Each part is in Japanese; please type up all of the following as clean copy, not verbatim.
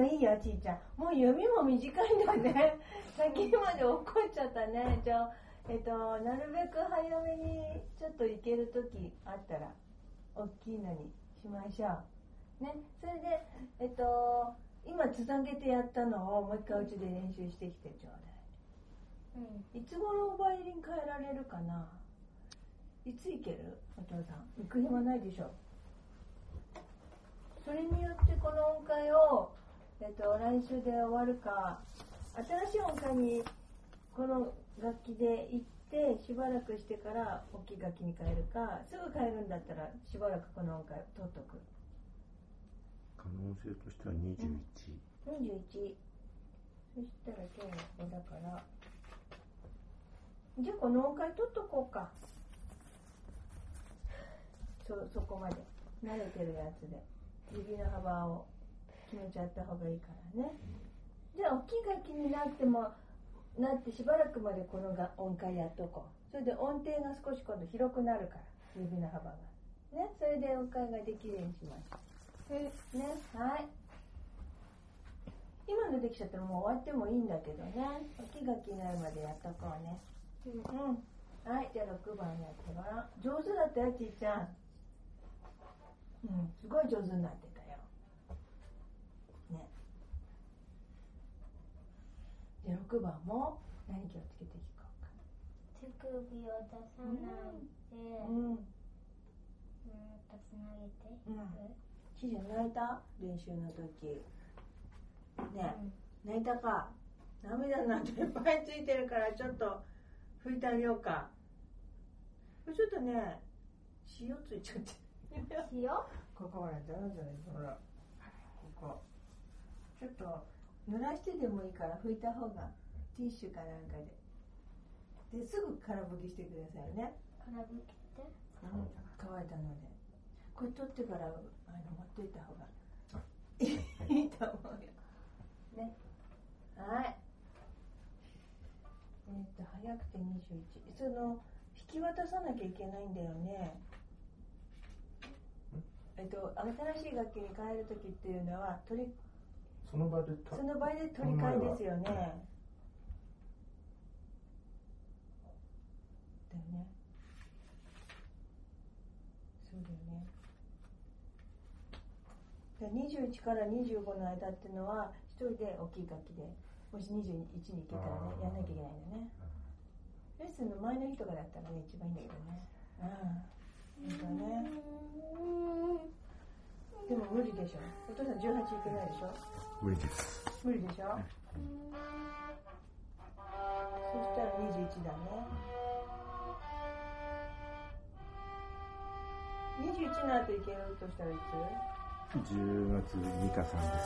よいいよ、ちーちゃん。もう指も短いんだね。先まで怒っちゃったね。じゃあ、なるべく早めにちょっと行けるときあったら、大きいのにしましょう。ね、それで、今つなげてやったのをもう一回うちで練習してきてちょうだい。いつ頃バイオリン変えられるかな。いつ行ける？お父さん行く暇ないでしょ。それによってこの音階を、来週で終わるか、新しい音階にこの楽器で行ってしばらくしてから大きい楽器に変えるか、すぐ変えるんだったらしばらくこの音階を取っとく。 可能性としては21。 21。そしたら今日の子だから、じゃあこの音階取っとこうか。そこまで慣れてるやつで指の幅を決めちゃった方がいいからね。じゃあ大きい楽器になってしばらくまでこの音階やっとこう。それで音程が少し今度広くなるから指の幅がね。それで音階ができるようにしましょうね。はい、今のできちゃったらもう終わってもいいんだけどね。大きい楽器になるまでやっとこうね。はい、じゃあ6番やってごらん。上手だったよ、ちーちゃん。すごい上手になってたよ。ね。で、6番も何気をつけていこうか。 手首を出さないで、つなげていく。 ちーちゃん泣いた？練習の時。ね、泣いたか？涙なんていっぱいついてるからちょっと拭いてあげようか。ちょっとね、塩ついちゃって。 塩？ ここほら、ザラザラほら、ここちょっと濡らしてでもいいから拭いた方が、ティッシュかなんかですぐ空拭きしてくださいね。 空拭きって乾いたのでこれ取ってから持っといた方がいいと思うよね。はい、早くて21。その引き渡さなきゃいけないんだよね。新しい楽器に変えるときっていうのはその場で取り替えですよね。だよね。そうだよね。21から25の間っていうのは一人で大きい楽器で、もし21に行けたらね、やんなきゃいけないんだね。レッスンの前の日とかだったらね、一番いいんだけどね。ね。でも無理でしょ。お父さん18いけないでしょ。 無理です。 無理でしょ。そしたら21だね。21の後いけるとしたらいつ ？10月2か3です。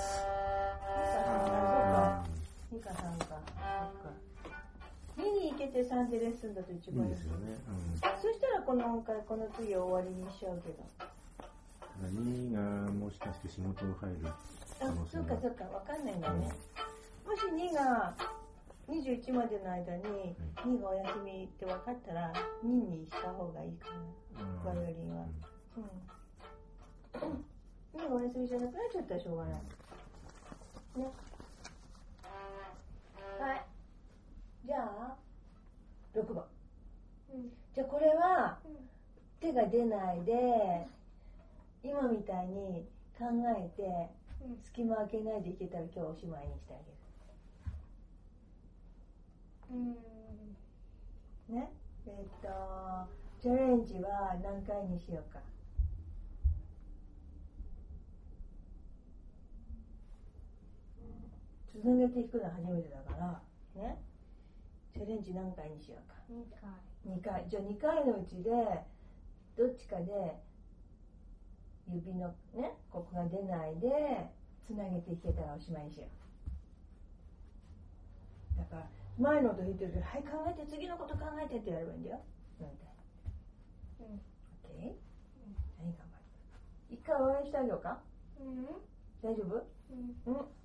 2か3か。2に行けて3でレッスンだと一番いいですよね。そしたらこの音階、この次終わりにしちゃうけど。 2がもしかして仕事を入る可能性が。 そうか、わかんないんだね。もし2が21までの間に2がお休みって分かったら2にした方がいいかな、バイオリンは。2がお休みじゃなくなっちゃったらしょうがない。ね。はい。じゃあ、6番。じゃあこれは、手が出ないで、今みたいに考えて、隙間開けないでいけたら今日おしまいにしてあげる。ね。チャレンジは何回にしようか。続けて弾くのは初めてだから、ね。チャレンジ何回にしようか。2回。じゃあ2回のうちで、どっちかで、指のね、ここが出ないで、つなげていけたらおしまいにしよう。だから、前の音弾いてるけど、はい、考えて、次のこと考えてってやればいいんだよ。なんて。OK？ はい、頑張る。一回応援してあげようか。大丈夫？